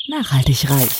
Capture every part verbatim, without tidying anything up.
Nachhaltig reich.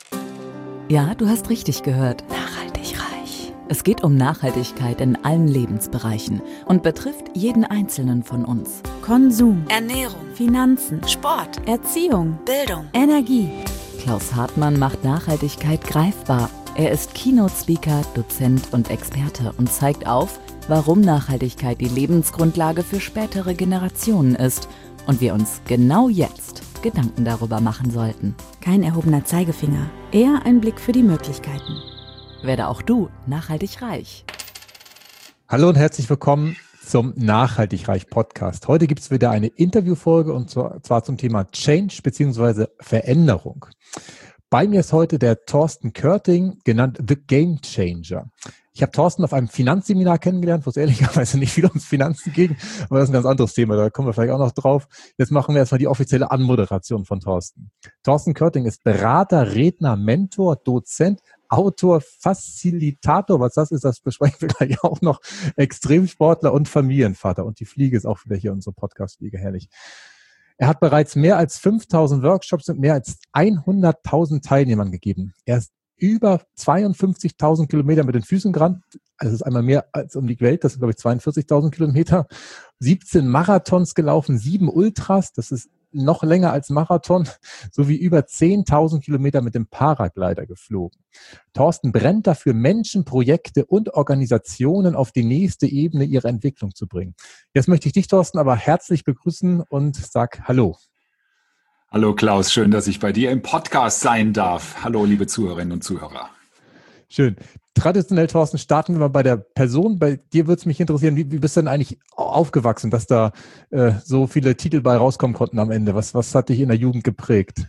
Ja, du hast richtig gehört. Nachhaltig reich. Es geht um Nachhaltigkeit in allen Lebensbereichen und betrifft jeden Einzelnen von uns. Konsum, Ernährung, Finanzen, Sport, Erziehung, Bildung, Energie. Klaus Hartmann macht Nachhaltigkeit greifbar. Er ist Keynote-Speaker, Dozent und Experte und zeigt auf, warum Nachhaltigkeit die Lebensgrundlage für spätere Generationen ist und wir uns genau jetzt Gedanken darüber machen sollten. Kein erhobener Zeigefinger, eher ein Blick für die Möglichkeiten. Werde auch du nachhaltig reich. Hallo und herzlich willkommen zum Nachhaltig Reich Podcast. Heute gibt es wieder eine Interviewfolge und zwar zum Thema Change bzw. Veränderung. Bei mir ist heute der Thorsten Körting, genannt The Game Changer. Ich habe Thorsten auf einem Finanzseminar kennengelernt, wo es ehrlicherweise nicht viel ums Finanzen ging, aber das ist ein ganz anderes Thema, da kommen wir vielleicht auch noch drauf. Jetzt machen wir erstmal die offizielle Anmoderation von Thorsten. Thorsten Körting ist Berater, Redner, Mentor, Dozent, Autor, Facilitator, was das ist, das besprechen wir gleich auch noch, Extremsportler und Familienvater. Und die Fliege ist auch wieder hier, unsere Podcast-Fliege, herrlich. Er hat bereits mehr als fünftausend Workshops und mehr als hunderttausend Teilnehmern gegeben. Er ist über zweiundfünfzigtausend Kilometer mit den Füßen gerannt. Also das ist einmal mehr als um die Welt. Das sind, glaube ich, zweiundvierzigtausend Kilometer. siebzehn Marathons gelaufen, sieben Ultras. Das ist noch länger als Marathon. Sowie über zehntausend Kilometer mit dem Paraglider geflogen. Thorsten brennt dafür, Menschen, Projekte und Organisationen auf die nächste Ebene ihrer Entwicklung zu bringen. Jetzt möchte ich dich, Thorsten, aber herzlich begrüßen und sag Hallo. Hallo Klaus, schön, dass ich bei dir im Podcast sein darf. Hallo liebe Zuhörerinnen und Zuhörer. Schön. Traditionell, Thorsten, starten wir mal bei der Person. Bei dir würde es mich interessieren, wie, wie bist du denn eigentlich aufgewachsen, dass da äh, so viele Titel bei rauskommen konnten am Ende? Was, was hat dich in der Jugend geprägt?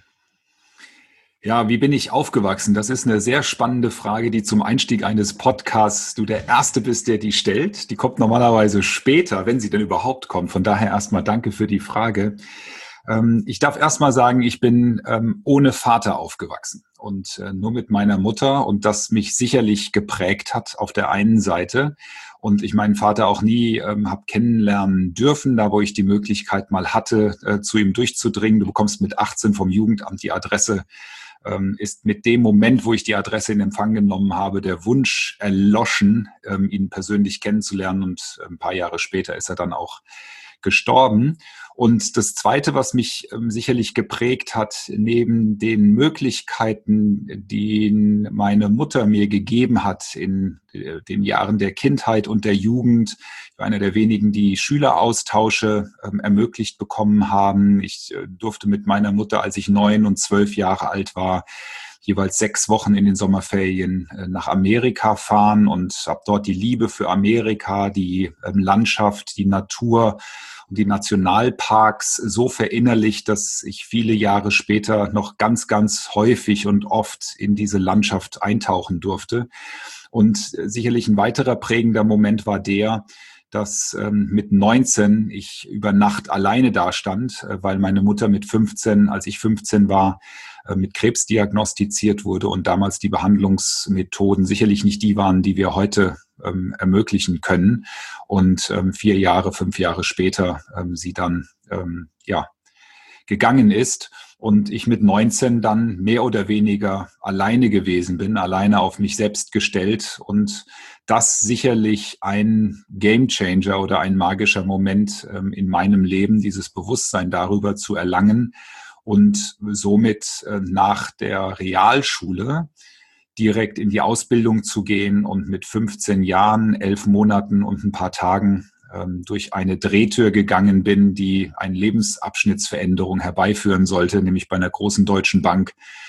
Ja, wie bin ich aufgewachsen? Das ist eine sehr spannende Frage, die zum Einstieg eines Podcasts du der Erste bist, der die stellt. Die kommt normalerweise später, wenn sie denn überhaupt kommt. Von daher erstmal danke für die Frage. Ich darf erst mal sagen, ich bin ähm, ohne Vater aufgewachsen und äh, nur mit meiner Mutter und das mich sicherlich geprägt hat auf der einen Seite und ich meinen Vater auch nie ähm, habe kennenlernen dürfen, da wo ich die Möglichkeit mal hatte, äh, zu ihm durchzudringen. Du bekommst mit achtzehn vom Jugendamt die Adresse, ähm, ist mit dem Moment, wo ich die Adresse in Empfang genommen habe, der Wunsch erloschen, ähm, ihn persönlich kennenzulernen und ein paar Jahre später ist er dann auch gestorben. Und das Zweite, was mich ähm, sicherlich geprägt hat, neben den Möglichkeiten, die meine Mutter mir gegeben hat in äh, den Jahren der Kindheit und der Jugend, ich war einer der wenigen, die Schüleraustausche ähm, ermöglicht bekommen haben. Ich äh, durfte mit meiner Mutter, als ich neun und zwölf Jahre alt war, jeweils sechs Wochen in den Sommerferien äh, nach Amerika fahren und habe dort die Liebe für Amerika, die ähm, Landschaft, die Natur und die Nationalparks so verinnerlicht, dass ich viele Jahre später noch ganz, ganz häufig und oft in diese Landschaft eintauchen durfte. Und sicherlich ein weiterer prägender Moment war der, dass ähm, mit neunzehn ich über Nacht alleine dastand, äh, weil meine Mutter mit fünfzehn, als ich fünfzehn war, äh, mit Krebs diagnostiziert wurde und damals die Behandlungsmethoden sicherlich nicht die waren, die wir heute ähm, ermöglichen können. Und ähm, vier Jahre, fünf Jahre später ähm, sie dann ähm, ja gegangen ist und ich mit neunzehn dann mehr oder weniger alleine gewesen bin, alleine auf mich selbst gestellt und das sicherlich ein Gamechanger oder ein magischer Moment ähm, in meinem Leben, dieses Bewusstsein darüber zu erlangen und somit äh, nach der Realschule direkt in die Ausbildung zu gehen und mit fünfzehn Jahren, elf Monaten und ein paar Tagen ähm, durch eine Drehtür gegangen bin, die eine Lebensabschnittsveränderung herbeiführen sollte, nämlich bei einer großen deutschen Bank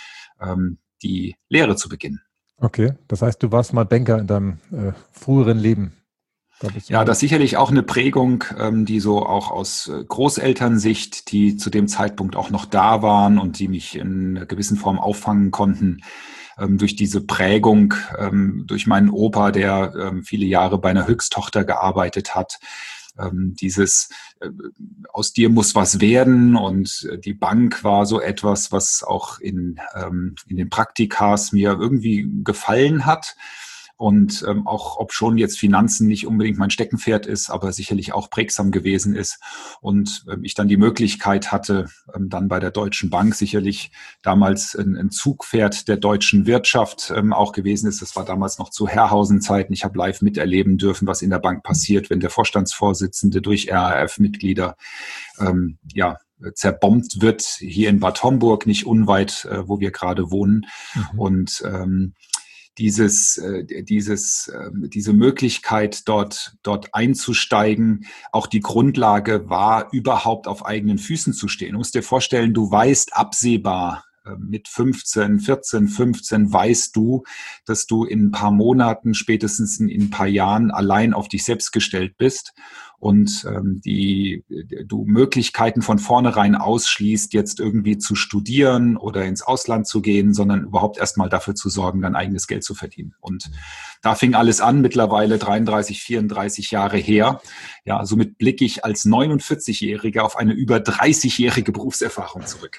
ähm, die Lehre zu beginnen. Okay, das heißt, du warst mal Banker in deinem äh, früheren Leben. Da bist du Ja, das ist sicherlich auch eine Prägung, ähm, die so auch aus äh, Großelternsicht, die zu dem Zeitpunkt auch noch da waren und die mich in einer gewissen Form auffangen konnten, ähm, durch diese Prägung, ähm, durch meinen Opa, der ähm, viele Jahre bei einer Höchsttochter gearbeitet hat. Ähm, dieses äh, aus dir muss was werden und äh, die Bank war so etwas, was auch in, ähm, in den Praktikas mir irgendwie gefallen hat. Und ähm, auch ob schon jetzt Finanzen nicht unbedingt mein Steckenpferd ist, aber sicherlich auch prägsam gewesen ist. Und ähm, ich dann die Möglichkeit hatte, ähm, dann bei der Deutschen Bank sicherlich damals ein, ein Zugpferd der deutschen Wirtschaft ähm, auch gewesen ist. Das war damals noch zu Herrhausen-Zeiten. Ich habe live miterleben dürfen, was in der Bank passiert, wenn der Vorstandsvorsitzende durch R A F-Mitglieder ähm, ja, zerbombt wird, hier in Bad Homburg, nicht unweit, äh, wo wir gerade wohnen. Mhm. Und ähm, dieses, äh, dieses, äh, diese Möglichkeit, dort, dort einzusteigen, auch die Grundlage war, überhaupt auf eigenen Füßen zu stehen. Du musst dir vorstellen, du weißt absehbar, äh, mit fünfzehn, vierzehn, fünfzehn weißt du, dass du in ein paar Monaten, spätestens in, in ein paar Jahren allein auf dich selbst gestellt bist. Und ähm, die du Möglichkeiten von vornherein ausschließt, jetzt irgendwie zu studieren oder ins Ausland zu gehen, sondern überhaupt erstmal dafür zu sorgen, dein eigenes Geld zu verdienen. Und da fing alles an, mittlerweile dreiunddreißig, vierunddreißig Jahre her. Ja, somit blicke ich als neunundvierzigjähriger auf eine über dreißigjährige Berufserfahrung zurück.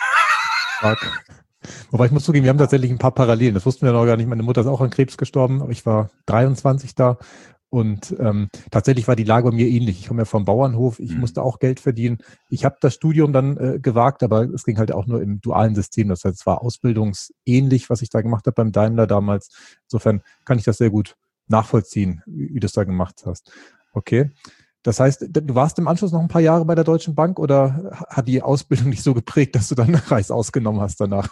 Stark. Wobei ich muss zugeben, wir haben tatsächlich ein paar Parallelen. Das wussten wir noch gar nicht. Meine Mutter ist auch an Krebs gestorben, aber ich war dreiundzwanzig da. Und ähm, tatsächlich war die Lage bei mir ähnlich. Ich komme ja vom Bauernhof, ich mhm. musste auch Geld verdienen. Ich habe das Studium dann äh, gewagt, aber es ging halt auch nur im dualen System. Das heißt, es war ausbildungsähnlich, was ich da gemacht habe beim Daimler damals. Insofern kann ich das sehr gut nachvollziehen, wie, wie du es da gemacht hast. Okay. Das heißt, du warst im Anschluss noch ein paar Jahre bei der Deutschen Bank oder hat die Ausbildung dich so geprägt, dass du dann Reis ausgenommen hast danach?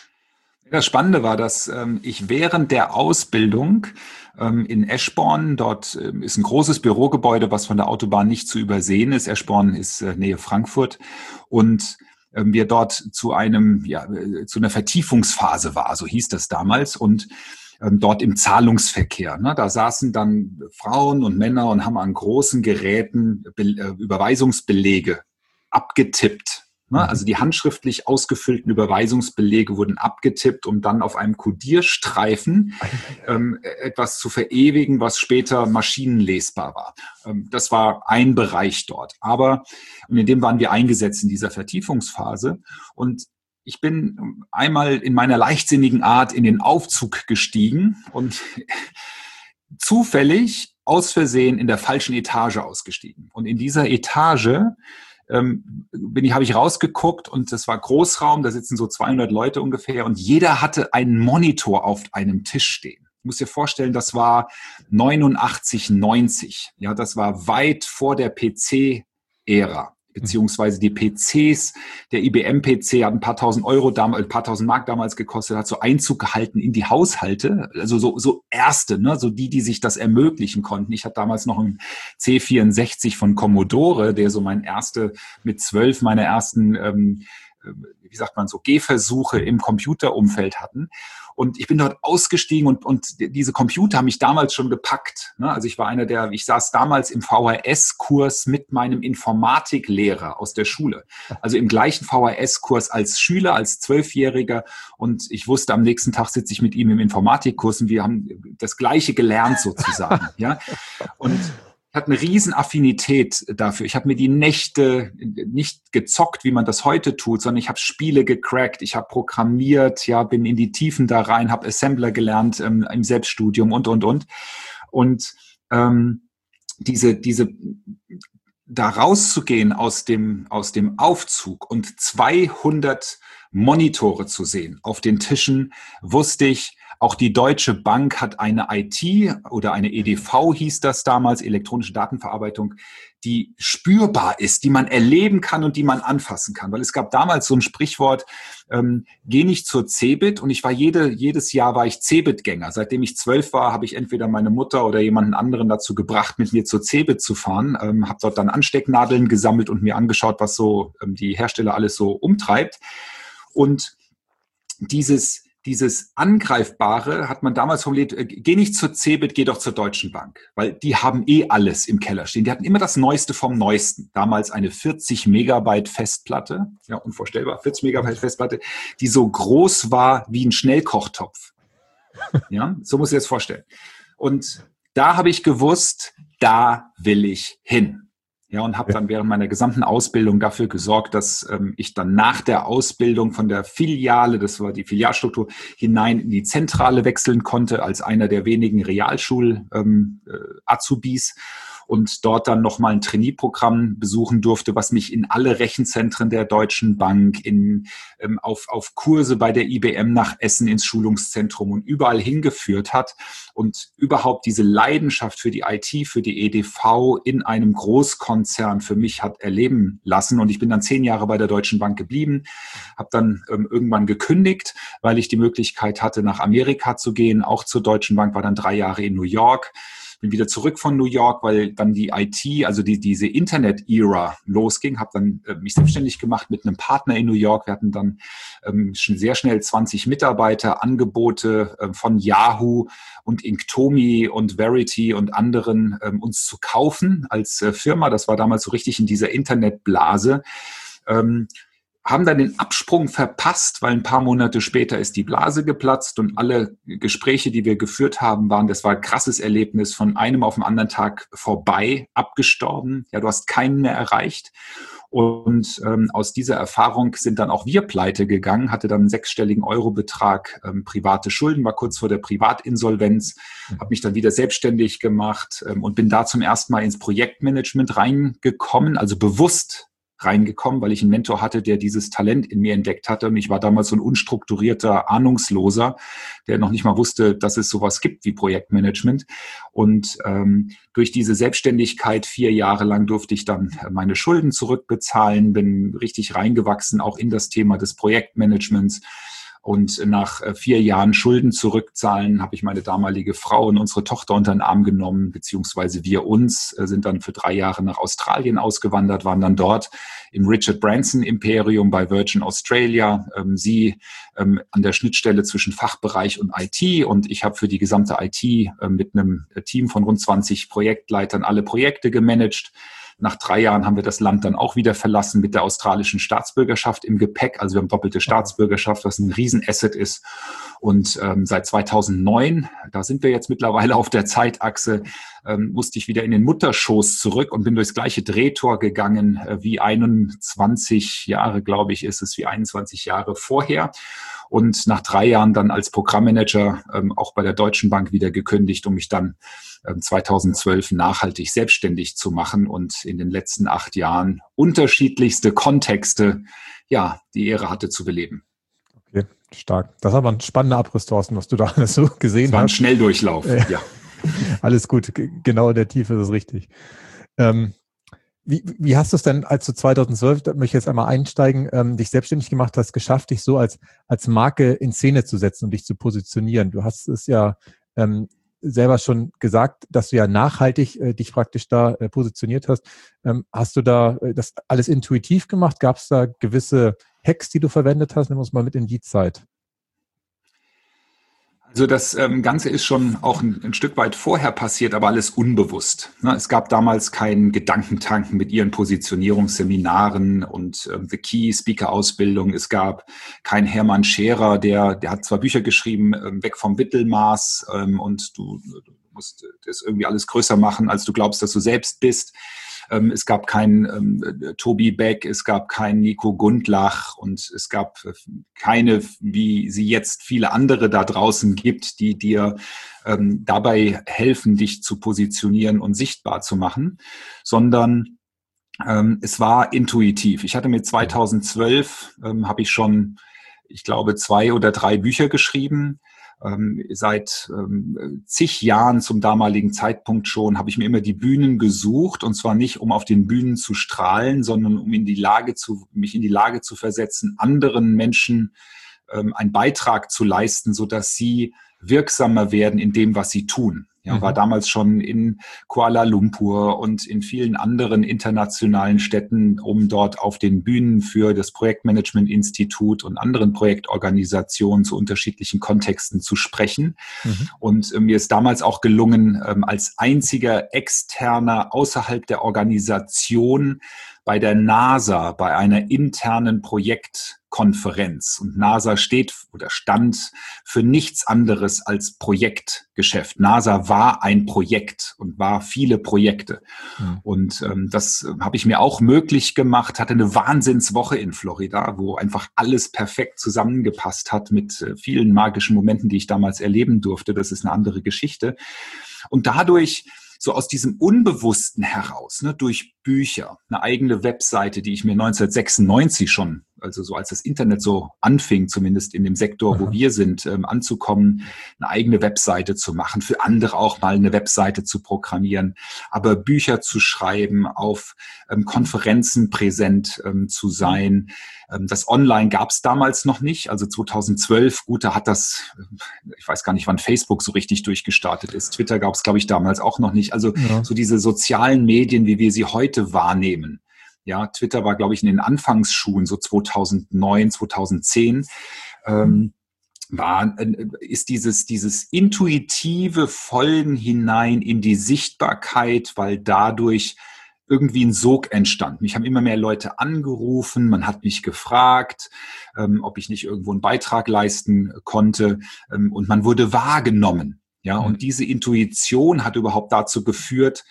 Das Spannende war, dass ähm, ich während der Ausbildung ähm, in Eschborn, dort ähm, ist ein großes Bürogebäude, was von der Autobahn nicht zu übersehen ist. Eschborn ist äh, Nähe Frankfurt und ähm, wir dort zu einem, ja, äh, zu einer Vertiefungsphase war, so hieß das damals und ähm, dort im Zahlungsverkehr. Ne, da saßen dann Frauen und Männer und haben an großen Geräten Be- äh, Überweisungsbelege abgetippt. Also die handschriftlich ausgefüllten Überweisungsbelege wurden abgetippt, um dann auf einem Kodierstreifen ähm, etwas zu verewigen, was später maschinenlesbar war. Ähm, das war ein Bereich dort. Aber und in dem waren wir eingesetzt in dieser Vertiefungsphase. Und ich bin einmal in meiner leichtsinnigen Art in den Aufzug gestiegen und zufällig aus Versehen in der falschen Etage ausgestiegen. Und in dieser Etage Ähm, bin ich, habe ich rausgeguckt und das war Großraum, da sitzen so zweihundert Leute ungefähr und jeder hatte einen Monitor auf einem Tisch stehen. Du musst dir vorstellen, das war neunundachtzig, neunzig. Ja, das war weit vor der P C-Ära. Beziehungsweise die P Cs, der I B M-P C hat ein paar tausend Euro, damals, ein paar tausend Mark damals gekostet, hat so Einzug gehalten in die Haushalte, also so, so erste, ne, so die, die sich das ermöglichen konnten. Ich hatte damals noch einen C vierundsechzig von Commodore, der so mein erste, mit zwölf meine ersten, ähm, wie sagt man so, Gehversuche im Computerumfeld hatten. Und ich bin dort ausgestiegen und, und diese Computer haben mich damals schon gepackt. Ne? Also ich war einer der, ich saß damals im V H S-Kurs mit meinem Informatiklehrer aus der Schule. Also im gleichen V H S-Kurs als Schüler, als Zwölfjähriger. Und ich wusste, am nächsten Tag sitze ich mit ihm im Informatikkurs und wir haben das Gleiche gelernt sozusagen. Ja? Und ich hatte eine riesen Affinität dafür. Ich habe mir die Nächte nicht gezockt, wie man das heute tut, sondern ich habe Spiele gecrackt, ich habe programmiert, ja, bin in die Tiefen da rein, habe Assembler gelernt ähm, im Selbststudium und, und, und. Und ähm, diese, diese, da rauszugehen aus dem, aus dem Aufzug und zweihundert Monitore zu sehen auf den Tischen, wusste ich, auch die Deutsche Bank hat eine I T oder eine E D V hieß das damals, elektronische Datenverarbeitung, die spürbar ist, die man erleben kann und die man anfassen kann. Weil es gab damals so ein Sprichwort, ähm, geh nicht zur Cebit. Und ich war jede, jedes Jahr war ich Cebit-Gänger. Seitdem ich zwölf war, habe ich entweder meine Mutter oder jemanden anderen dazu gebracht, mit mir zur Cebit zu fahren. Ähm, habe dort dann Anstecknadeln gesammelt und mir angeschaut, was so ähm, die Hersteller alles so umtreibt. Und dieses Dieses Angreifbare hat man damals formuliert, äh, geh nicht zur Cebit, geh doch zur Deutschen Bank, weil die haben eh alles im Keller stehen. Die hatten immer das Neueste vom Neuesten. Damals eine vierzig Megabyte Festplatte, ja unvorstellbar, vierzig Megabyte Festplatte, die so groß war wie ein Schnellkochtopf. Ja, so muss ich das vorstellen. Und da habe ich gewusst, da will ich hin. Ja, und habe dann während meiner gesamten Ausbildung dafür gesorgt, dass ähm, ich dann nach der Ausbildung von der Filiale, das war die Filialstruktur, hinein in die Zentrale wechseln konnte als einer der wenigen Realschul-Azubis. Ähm, äh, und dort dann nochmal ein Trainee-Programm besuchen durfte, was mich in alle Rechenzentren der Deutschen Bank, in, ähm, auf, auf Kurse bei der I B M nach Essen ins Schulungszentrum und überall hingeführt hat und überhaupt diese Leidenschaft für die I T, für die E D V in einem Großkonzern für mich hat erleben lassen. Und ich bin dann zehn Jahre bei der Deutschen Bank geblieben, habe dann ähm, irgendwann gekündigt, weil ich die Möglichkeit hatte, nach Amerika zu gehen, auch zur Deutschen Bank, war dann drei Jahre in New York. Bin wieder zurück von New York, weil dann die I T, also die, diese Internet-Ära losging. Habe dann äh, mich selbstständig gemacht mit einem Partner in New York. Wir hatten dann ähm, schon sehr schnell zwanzig Mitarbeiter, Angebote äh, von Yahoo und Inktomi und Verity und anderen ähm, uns zu kaufen als äh, Firma. Das war damals so richtig in dieser Internetblase. Ähm, haben dann den Absprung verpasst, weil ein paar Monate später ist die Blase geplatzt und alle Gespräche, die wir geführt haben, waren, das war ein krasses Erlebnis, von einem auf den anderen Tag vorbei, abgestorben. Ja, du hast keinen mehr erreicht. Und ähm, aus dieser Erfahrung sind dann auch wir pleite gegangen, hatte dann einen sechsstelligen Eurobetrag ähm, private Schulden, war kurz vor der Privatinsolvenz, habe mich dann wieder selbstständig gemacht ähm, und bin da zum ersten Mal ins Projektmanagement reingekommen, also bewusst reingekommen, weil ich einen Mentor hatte, der dieses Talent in mir entdeckt hatte. Und ich war damals so ein unstrukturierter Ahnungsloser, der noch nicht mal wusste, dass es sowas gibt wie Projektmanagement. Und ähm, durch diese Selbstständigkeit vier Jahre lang durfte ich dann meine Schulden zurückbezahlen, bin richtig reingewachsen, auch in das Thema des Projektmanagements. Und nach vier Jahren Schulden zurückzahlen, habe ich meine damalige Frau und unsere Tochter unter den Arm genommen, beziehungsweise wir uns, sind dann für drei Jahre nach Australien ausgewandert, waren dann dort im Richard Branson Imperium bei Virgin Australia. Sie an der Schnittstelle zwischen Fachbereich und I T und ich habe für die gesamte I T mit einem Team von rund zwanzig Projektleitern alle Projekte gemanagt. Nach drei Jahren haben wir das Land dann auch wieder verlassen mit der australischen Staatsbürgerschaft im Gepäck. Also wir haben doppelte Staatsbürgerschaft, was ein Riesenasset ist. Und ähm, seit zweitausendneun, da sind wir jetzt mittlerweile auf der Zeitachse, ähm, musste ich wieder in den Mutterschoß zurück und bin durchs gleiche Drehtor gegangen, äh, wie einundzwanzig Jahre, glaube ich, ist es, wie einundzwanzig Jahre vorher. Und nach drei Jahren dann als Programmmanager ähm, auch bei der Deutschen Bank wieder gekündigt, um mich dann ähm, zweitausendzwölf nachhaltig selbstständig zu machen und in den letzten acht Jahren unterschiedlichste Kontexte, ja, die Ehre hatte zu beleben. Okay, stark. Das ist aber ein spannender Abriss, Thorsten, was du da alles so gesehen hast. Das war ein Schnelldurchlauf, äh, ja. Alles gut, genau in der Tiefe ist es richtig. Ähm, Wie, wie hast du es denn, als du zweitausendzwölf, da möchte ich jetzt einmal einsteigen, ähm, dich selbstständig gemacht hast, geschafft, dich so als, als Marke in Szene zu setzen und dich zu positionieren? Du hast es ja ähm, selber schon gesagt, dass du ja nachhaltig äh, dich praktisch da äh, positioniert hast. Ähm, hast du da äh, das alles intuitiv gemacht? Gab es da gewisse Hacks, die du verwendet hast? Nimm uns mal mit in die Zeit. Also das ähm, Ganze ist schon auch ein, ein Stück weit vorher passiert, aber alles unbewusst. Ne? Es gab damals keinen Gedankentanken mit ihren Positionierungsseminaren und ähm, The Key Speaker Ausbildung. Es gab keinen Hermann Scherer, der der hat zwar Bücher geschrieben, ähm, weg vom Mittelmaß ähm, und du, du musst das irgendwie alles größer machen, als du glaubst, dass du selbst bist. Ähm, es gab keinen ähm, Tobi Beck, es gab keinen Nico Gundlach und es gab äh, keine, wie sie jetzt viele andere da draußen gibt, die dir ähm, dabei helfen, dich zu positionieren und sichtbar zu machen, sondern ähm, es war intuitiv. Ich hatte mit zweitausendzwölf, ähm, habe ich schon, ich glaube, zwei oder drei Bücher geschrieben. Ähm, seit ähm, zig Jahren zum damaligen Zeitpunkt schon habe ich mir immer die Bühnen gesucht, und zwar nicht, um auf den Bühnen zu strahlen, sondern um in die Lage zu, mich in die Lage zu versetzen, anderen Menschen ähm, einen Beitrag zu leisten, sodass sie wirksamer werden in dem, was sie tun. Ja, war damals schon in Kuala Lumpur und in vielen anderen internationalen Städten, um dort auf den Bühnen für das Projektmanagement-Institut und anderen Projektorganisationen zu unterschiedlichen Kontexten zu sprechen. Mhm. Und äh, mir ist damals auch gelungen, ähm, als einziger Externer außerhalb der Organisation bei der NASA bei einer internen Projektkonferenz. Und NASA steht oder stand für nichts anderes als Projektgeschäft. NASA war ein Projekt und war viele Projekte. Mhm. Und ähm, das habe ich mir auch möglich gemacht, hatte eine Wahnsinnswoche in Florida, wo einfach alles perfekt zusammengepasst hat mit äh, vielen magischen Momenten, die ich damals erleben durfte. Das ist eine andere Geschichte. Und dadurch so aus diesem Unbewussten heraus, ne, durch Bücher, eine eigene Webseite, die ich mir neunzehnhundertsechsundneunzig schon, also so als das Internet so anfing, zumindest in dem Sektor, wo wir sind, ähm, anzukommen, eine eigene Webseite zu machen, für andere auch mal eine Webseite zu programmieren, aber Bücher zu schreiben, auf ähm, Konferenzen präsent ähm, zu sein. Ähm, das Online gab es damals noch nicht, also zweitausendzwölf, gut, da hat das, ich weiß gar nicht, wann Facebook so richtig durchgestartet ist. Twitter gab es, glaube ich, damals auch noch nicht. Also ja. So diese sozialen Medien, wie wir sie heute wahrnehmen. Ja, Twitter war, glaube ich, in den Anfangsschuhen, so zweitausendneun, zweitausendzehn, ähm, war, ist dieses, dieses intuitive Folgen hinein in die Sichtbarkeit, weil dadurch irgendwie ein Sog entstand. Mich haben immer mehr Leute angerufen, man hat mich gefragt, ähm, ob ich nicht irgendwo einen Beitrag leisten konnte, ähm, und man wurde wahrgenommen. Ja, mhm. Und diese Intuition hat überhaupt dazu geführt,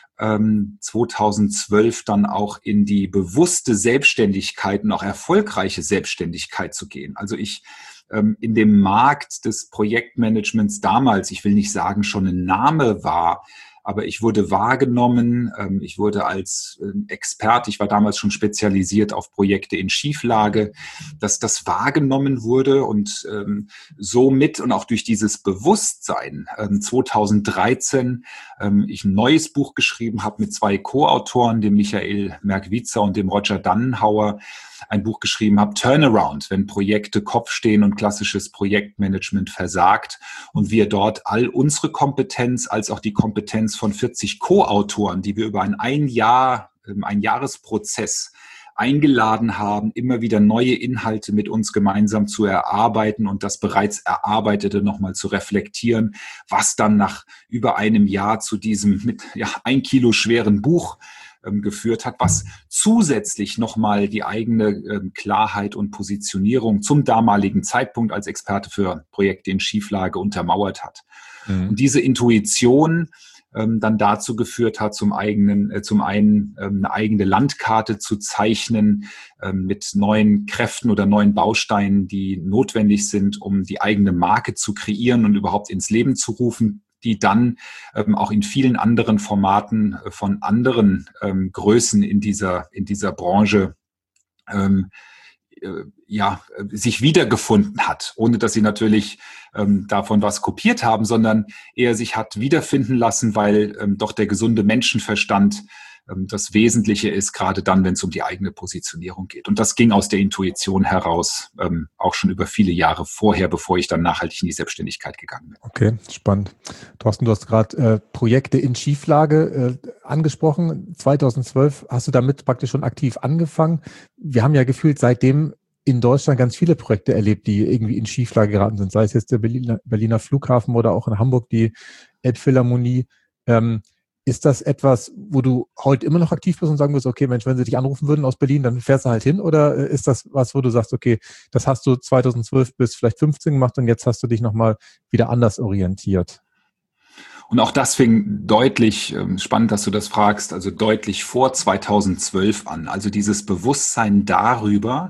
ähm, zweitausendzwölf dann auch in die bewusste Selbstständigkeit und auch erfolgreiche Selbstständigkeit zu gehen. Also ich ähm, in dem Markt des Projektmanagements damals, ich will nicht sagen, schon ein Name war, aber ich wurde wahrgenommen, ähm, ich wurde als ähm, Experte, ich war damals schon spezialisiert auf Projekte in Schieflage, dass das wahrgenommen wurde und ähm, somit und auch durch dieses Bewusstsein ähm, zweitausenddreizehn ähm, ich ein neues Buch geschrieben habe mit zwei Co-Autoren, dem Michael Merkwitzer und dem Roger Dannenhauer, ein Buch geschrieben habe, Turnaround, wenn Projekte Kopf stehen und klassisches Projektmanagement versagt, und wir dort all unsere Kompetenz als auch die Kompetenz von vierzig Co-Autoren, die wir über ein, ein Jahr, ein Jahresprozess eingeladen haben, immer wieder neue Inhalte mit uns gemeinsam zu erarbeiten und das bereits Erarbeitete nochmal zu reflektieren, was dann nach über einem Jahr zu diesem mit ja, ein Kilo schweren Buch geführt hat, was zusätzlich nochmal die eigene ähm, Klarheit und Positionierung zum damaligen Zeitpunkt als Experte für Projekte in Schieflage untermauert hat. Mhm. Und diese Intuition ähm, dann dazu geführt hat, zum eigenen, äh, zum einen ähm, eine eigene Landkarte zu zeichnen ähm, mit neuen Kräften oder neuen Bausteinen, die notwendig sind, um die eigene Marke zu kreieren und überhaupt ins Leben zu rufen, die dann ähm, auch in vielen anderen Formaten äh, von anderen ähm, Größen in dieser, in dieser Branche ähm, äh, ja, äh, sich wiedergefunden hat, ohne dass sie natürlich ähm, davon was kopiert haben, sondern eher sich hat wiederfinden lassen, weil ähm, doch der gesunde Menschenverstand ähm, das Wesentliche ist, gerade dann, wenn es um die eigene Positionierung geht. Und das ging aus der Intuition heraus, ähm, auch schon über viele Jahre vorher, bevor ich dann nachhaltig in die Selbstständigkeit gegangen bin. Okay, spannend. Thorsten, du hast gerade äh, Projekte in Schieflage äh, angesprochen. zweitausendzwölf hast du damit praktisch schon aktiv angefangen. Wir haben ja gefühlt seitdem in Deutschland ganz viele Projekte erlebt, die irgendwie in Schieflage geraten sind, sei es jetzt der Berliner, Berliner Flughafen oder auch in Hamburg die Elbphilharmonie. Ähm, Ist das etwas, wo du heute immer noch aktiv bist und sagen wirst, okay, Mensch, wenn sie dich anrufen würden aus Berlin, dann fährst du halt hin? Oder ist das was, wo du sagst, okay, das hast du zweitausendzwölf bis vielleicht fünfzehn gemacht und jetzt hast du dich nochmal wieder anders orientiert? Und auch das fing deutlich, ähm, spannend, dass du das fragst, also deutlich vor zweitausendzwölf an. Also dieses Bewusstsein darüber,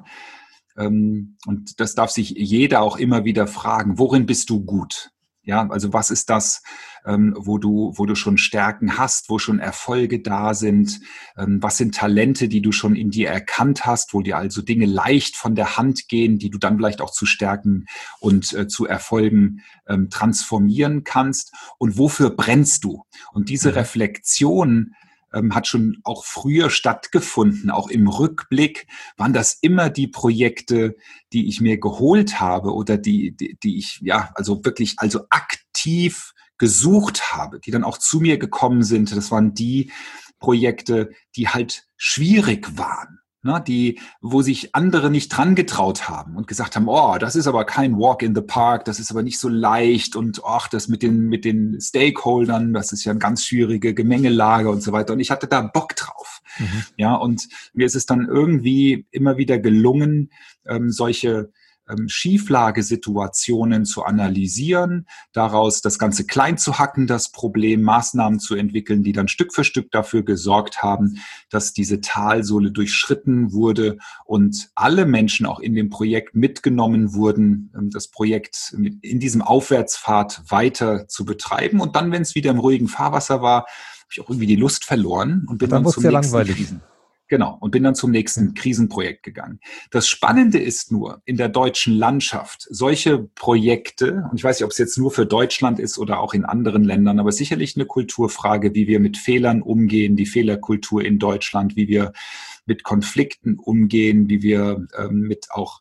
ähm, und das darf sich jeder auch immer wieder fragen, worin bist du gut? Ja, also was ist das, ähm, wo du, wo du schon Stärken hast, wo schon Erfolge da sind? Ähm, was sind Talente, die du schon in dir erkannt hast, wo dir also Dinge leicht von der Hand gehen, die du dann vielleicht auch zu Stärken und äh, zu Erfolgen ähm, transformieren kannst? Und wofür brennst du? Und diese mhm. Reflexion hat schon auch früher stattgefunden, auch im Rückblick waren das immer die Projekte, die ich mir geholt habe oder die, die, die ich ja also wirklich also aktiv gesucht habe, die dann auch zu mir gekommen sind. Das waren die Projekte, die halt schwierig waren. Ne, die, wo sich andere nicht dran getraut haben und gesagt haben, oh, das ist aber kein Walk in the Park, das ist aber nicht so leicht und ach, das mit den, mit den Stakeholdern, das ist ja eine ganz schwierige Gemengelage und so weiter. Und ich hatte da Bock drauf. Mhm. Ja, und mir ist es dann irgendwie immer wieder gelungen, ähm, solche ähm, Schieflagesituationen zu analysieren, daraus das Ganze klein zu hacken, das Problem, Maßnahmen zu entwickeln, die dann Stück für Stück dafür gesorgt haben, dass diese Talsohle durchschritten wurde und alle Menschen auch in dem Projekt mitgenommen wurden, das Projekt in diesem Aufwärtspfad weiter zu betreiben. Und dann, wenn es wieder im ruhigen Fahrwasser war, habe ich auch irgendwie die Lust verloren und bin dann, dann zum ja nächsten langweilig. Krisen. Genau, und bin dann zum nächsten Krisenprojekt gegangen. Das Spannende ist nur, in der deutschen Landschaft, solche Projekte, und ich weiß nicht, ob es jetzt nur für Deutschland ist oder auch in anderen Ländern, aber sicherlich eine Kulturfrage, wie wir mit Fehlern umgehen, die Fehlerkultur in Deutschland, wie wir mit Konflikten umgehen, wie wir ähm, mit auch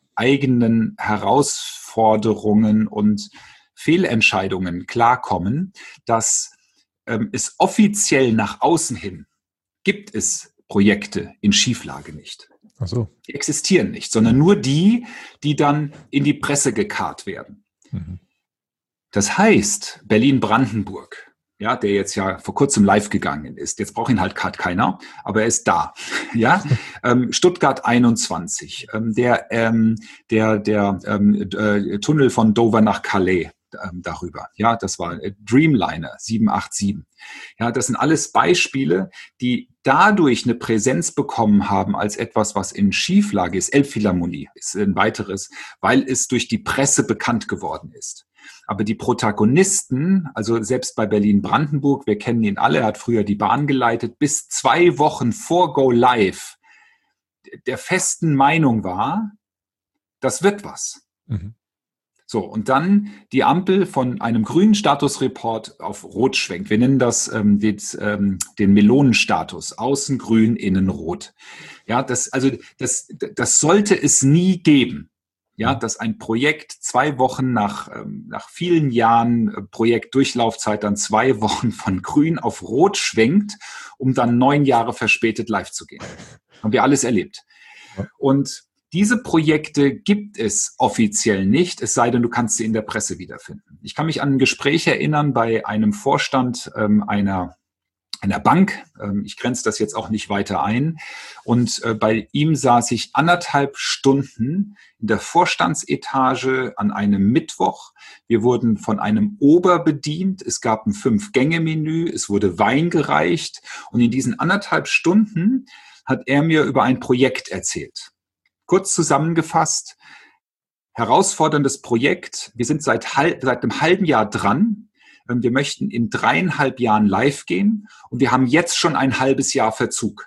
eigenen Herausforderungen und Fehlentscheidungen klarkommen, dass ähm, es offiziell nach außen hin gibt es Projekte in Schieflage nicht. Ach so. Die existieren nicht, sondern nur die, die dann in die Presse gekarrt werden. Mhm. Das heißt, Berlin-Brandenburg, ja, der jetzt ja vor kurzem live gegangen ist, jetzt braucht ihn halt gerade keiner, aber er ist da. Ja, ähm, Stuttgart einundzwanzig, ähm, der, ähm, der, der ähm, äh, Tunnel von Dover nach Calais. Darüber. Ja, das war Dreamliner sieben acht sieben. Ja, das sind alles Beispiele, die dadurch eine Präsenz bekommen haben als etwas, was in Schieflage ist. Elbphilharmonie ist ein weiteres, weil es durch die Presse bekannt geworden ist. Aber die Protagonisten, also selbst bei Berlin-Brandenburg, wir kennen ihn alle, er hat früher die Bahn geleitet, bis zwei Wochen vor Go Live der festen Meinung war, das wird was. Mhm. So, und dann die Ampel von einem grünen Statusreport auf Rot schwenkt. Wir nennen das ähm, den, ähm, den Melonenstatus. Außen grün, innen rot. Ja, das, also, das, das sollte es nie geben. Ja, dass ein Projekt zwei Wochen nach, ähm, nach vielen Jahren äh, Projektdurchlaufzeit dann zwei Wochen von grün auf rot schwenkt, um dann neun Jahre verspätet live zu gehen. Haben wir alles erlebt. Und diese Projekte gibt es offiziell nicht, es sei denn, du kannst sie in der Presse wiederfinden. Ich kann mich an ein Gespräch erinnern bei einem Vorstand ähm, einer, einer Bank. Ähm, ich grenze das jetzt auch nicht weiter ein. Und äh, bei ihm saß ich anderthalb Stunden in der Vorstandsetage an einem Mittwoch. Wir wurden von einem Ober bedient. Es gab ein Fünf-Gänge-Menü. Es wurde Wein gereicht. Und in diesen anderthalb Stunden hat er mir über ein Projekt erzählt. Kurz zusammengefasst, herausforderndes Projekt. Wir sind seit, seit einem halben Jahr dran. Wir möchten in dreieinhalb Jahren live gehen und wir haben jetzt schon ein halbes Jahr Verzug.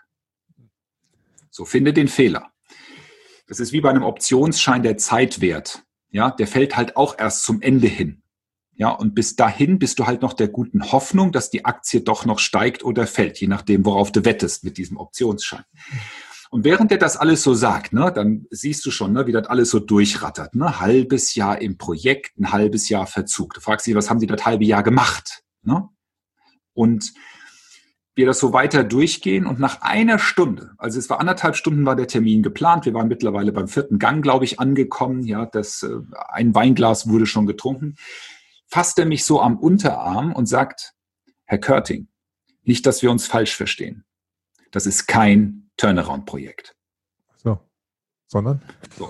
So, finde den Fehler. Das ist wie bei einem Optionsschein der Zeitwert. Ja, der fällt halt auch erst zum Ende hin. Ja, und bis dahin bist du halt noch der guten Hoffnung, dass die Aktie doch noch steigt oder fällt, je nachdem, worauf du wettest mit diesem Optionsschein. Und während er das alles so sagt, ne, dann siehst du schon, ne, wie das alles so durchrattert. Ne? Halbes Jahr im Projekt, ein halbes Jahr Verzug. Du fragst dich, was haben die das halbe Jahr gemacht? Ne? Und wir das so weiter durchgehen und nach einer Stunde, also es war anderthalb Stunden war der Termin geplant, wir waren mittlerweile beim vierten Gang, glaube ich, angekommen. Ja, das, äh, ein Weinglas wurde schon getrunken. Fasst er mich so am Unterarm und sagt, Herr Körting, nicht, dass wir uns falsch verstehen. Das ist kein Turnaround-Projekt. So, sondern? So.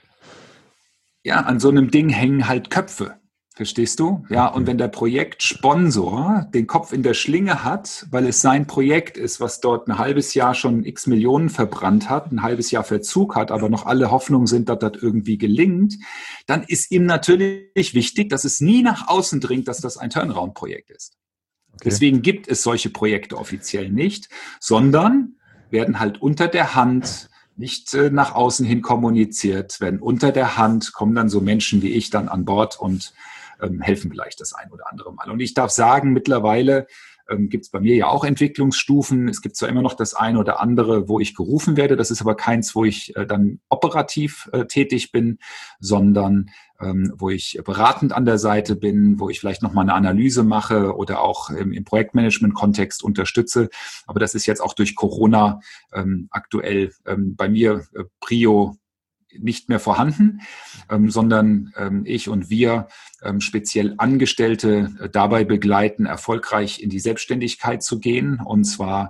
Ja, an so einem Ding hängen halt Köpfe. Verstehst du? Ja, und wenn der Projektsponsor den Kopf in der Schlinge hat, weil es sein Projekt ist, was dort ein halbes Jahr schon x Millionen verbrannt hat, ein halbes Jahr Verzug hat, aber noch alle Hoffnungen sind, dass das irgendwie gelingt, dann ist ihm natürlich wichtig, dass es nie nach außen dringt, dass das ein Turnaround-Projekt ist. Okay. Deswegen gibt es solche Projekte offiziell nicht, sondern werden halt unter der Hand nicht äh, nach außen hin kommuniziert, werden unter der Hand, kommen dann so Menschen wie ich dann an Bord und ähm, helfen vielleicht das ein oder andere Mal. Und ich darf sagen, mittlerweile ähm, gibt es bei mir ja auch Entwicklungsstufen. Es gibt zwar immer noch das eine oder andere, wo ich gerufen werde, das ist aber keins, wo ich äh, dann operativ äh, tätig bin, sondern ähm, wo ich beratend an der Seite bin, wo ich vielleicht nochmal eine Analyse mache oder auch ähm, im Projektmanagement-Kontext unterstütze. Aber das ist jetzt auch durch Corona ähm, aktuell ähm, bei mir äh, Prio nicht mehr vorhanden, ähm, sondern ähm, ich und wir ähm, speziell Angestellte äh, dabei begleiten, erfolgreich in die Selbstständigkeit zu gehen. Und zwar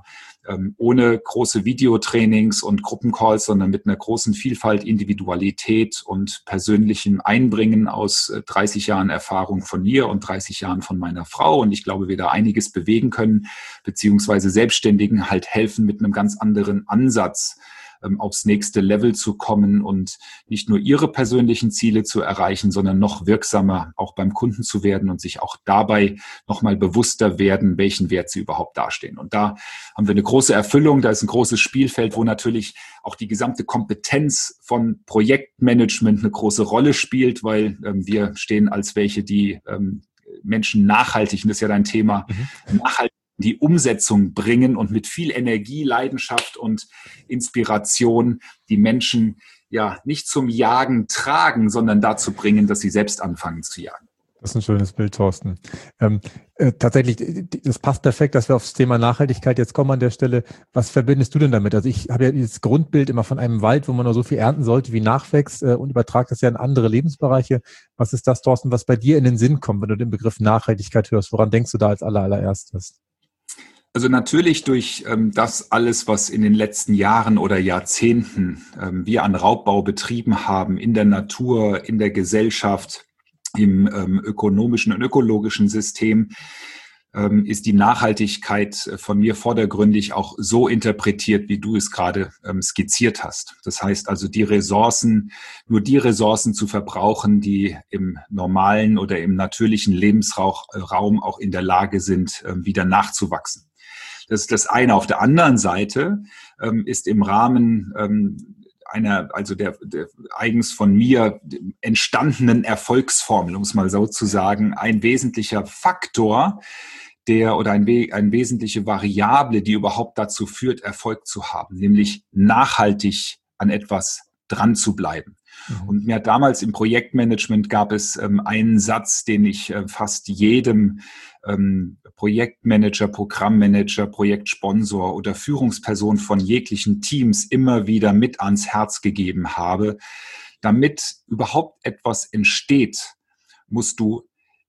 ähm, ohne große Videotrainings und Gruppencalls, sondern mit einer großen Vielfalt, Individualität und persönlichem Einbringen aus äh, dreißig Jahren Erfahrung von mir und dreißig Jahren von meiner Frau. Und ich glaube, wir da einiges bewegen können, beziehungsweise Selbstständigen halt helfen, mit einem ganz anderen Ansatz ähm, aufs nächste Level zu kommen und nicht nur ihre persönlichen Ziele zu erreichen, sondern noch wirksamer auch beim Kunden zu werden und sich auch dabei nochmal bewusster werden, welchen Wert sie überhaupt dastehen. Und da haben wir eine große Erfüllung, da ist ein großes Spielfeld, wo natürlich auch die gesamte Kompetenz von Projektmanagement eine große Rolle spielt, weil ähm, wir stehen als welche, die ähm, Menschen nachhaltig, und das ist ja dein Thema, mhm. nachhaltig die Umsetzung bringen und mit viel Energie, Leidenschaft und Inspiration die Menschen ja nicht zum Jagen tragen, sondern dazu bringen, dass sie selbst anfangen zu jagen. Das ist ein schönes Bild, Thorsten. Ähm, äh, tatsächlich, das passt perfekt, dass wir aufs Thema Nachhaltigkeit jetzt kommen an der Stelle. Was verbindest du denn damit? Also ich habe ja dieses Grundbild immer von einem Wald, wo man nur so viel ernten sollte, wie nachwächst, äh, und übertrage das ja in andere Lebensbereiche. Was ist das, Thorsten, was bei dir in den Sinn kommt, wenn du den Begriff Nachhaltigkeit hörst? Woran denkst du da als aller, allererstes? Also natürlich durch ähm, das alles, was in den letzten Jahren oder Jahrzehnten ähm, wir an Raubbau betrieben haben, in der Natur, in der Gesellschaft, im ähm, ökonomischen und ökologischen System, ähm, ist die Nachhaltigkeit von mir vordergründig auch so interpretiert, wie du es gerade ähm, skizziert hast. Das heißt also, die Ressourcen, nur die Ressourcen zu verbrauchen, die im normalen oder im natürlichen Lebensraum auch in der Lage sind, ähm, wieder nachzuwachsen. Das ist das eine. Auf der anderen Seite ähm, ist im Rahmen ähm, einer, also der, der eigens von mir entstandenen Erfolgsformel, um es mal so zu sagen, ein wesentlicher Faktor, der oder ein, eine wesentliche Variable, die überhaupt dazu führt, Erfolg zu haben, nämlich nachhaltig an etwas dran zu bleiben. Mhm. Und mir damals im Projektmanagement gab es ähm, einen Satz, den ich äh, fast jedem ähm, Projektmanager, Programmmanager, Projektsponsor oder Führungsperson von jeglichen Teams immer wieder mit ans Herz gegeben habe. Damit überhaupt etwas entsteht, musst du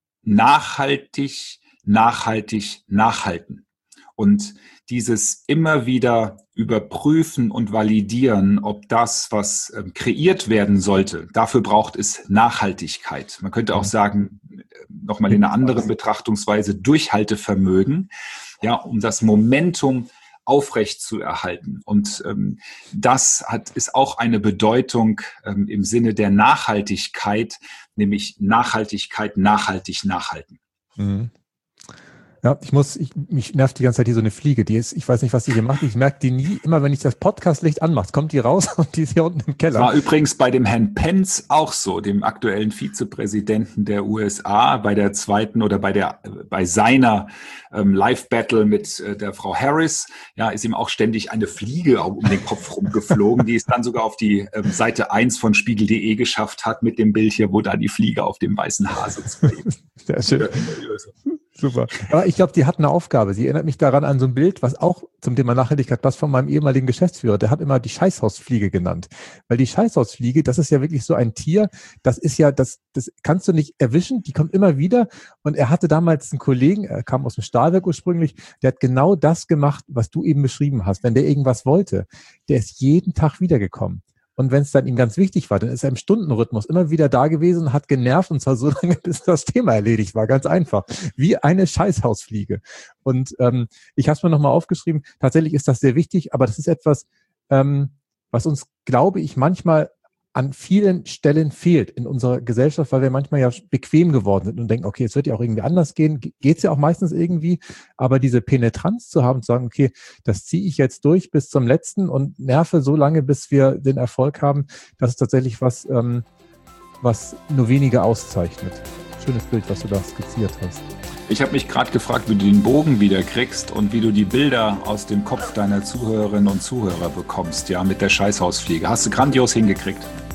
nachhaltig, nachhaltig, nachhalten. Und dieses immer wieder überprüfen und validieren, ob das, was äh, kreiert werden sollte, dafür braucht es Nachhaltigkeit. Man könnte auch sagen, nochmal in einer anderen Betrachtungsweise, Durchhaltevermögen, ja, um das Momentum aufrecht zu erhalten. Und ähm, das hat, ist auch eine Bedeutung ähm, im Sinne der Nachhaltigkeit, nämlich Nachhaltigkeit, nachhaltig, nachhalten. Mhm. Ja, ich muss, ich, mich nervt die ganze Zeit hier so eine Fliege, die ist, ich weiß nicht, was die hier macht, ich merke die nie, immer wenn ich das Podcastlicht anmache, kommt die raus und die ist hier unten im Keller. Das war übrigens bei dem Herrn Pence auch so, dem aktuellen Vizepräsidenten der U S A, bei der zweiten oder bei der, bei seiner ähm, Live-Battle mit äh, der Frau Harris, ja, ist ihm auch ständig eine Fliege um den Kopf rumgeflogen, die es dann sogar auf die ähm, Seite eins von Spiegel punkt de geschafft hat mit dem Bild hier, wo da die Fliege auf dem weißen Haar sitzt. Sehr schön. Super. Aber ich glaube, die hat eine Aufgabe. Sie erinnert mich daran an so ein Bild, was auch zum Thema Nachhaltigkeit passt, von meinem ehemaligen Geschäftsführer. Der hat immer die Scheißhausfliege genannt. Weil die Scheißhausfliege, das ist ja wirklich so ein Tier, das ist ja, das, das kannst du nicht erwischen, die kommt immer wieder. Und er hatte damals einen Kollegen, er kam aus dem Stahlwerk ursprünglich, der hat genau das gemacht, was du eben beschrieben hast. Wenn der irgendwas wollte, der ist jeden Tag wiedergekommen. Und wenn es dann ihm ganz wichtig war, dann ist er im Stundenrhythmus immer wieder da gewesen und hat genervt, und zwar so lange, bis das Thema erledigt war. Ganz einfach. Wie eine Scheißhausfliege. Und ähm, ich habe es mir nochmal aufgeschrieben. Tatsächlich ist das sehr wichtig, aber das ist etwas, ähm, was uns, glaube ich, manchmal an vielen Stellen fehlt in unserer Gesellschaft, weil wir manchmal ja bequem geworden sind und denken, okay, es wird ja auch irgendwie anders gehen, geht es ja auch meistens irgendwie, aber diese Penetranz zu haben, zu sagen, okay, das ziehe ich jetzt durch bis zum letzten und nerve so lange, bis wir den Erfolg haben, das ist tatsächlich was, ähm, was nur wenige auszeichnet. Schönes Bild, was du da skizziert hast. Ich habe mich gerade gefragt, wie du den Bogen wieder kriegst und wie du die Bilder aus dem Kopf deiner Zuhörerinnen und Zuhörer bekommst, ja, mit der Scheißhausfliege. Hast du grandios hingekriegt.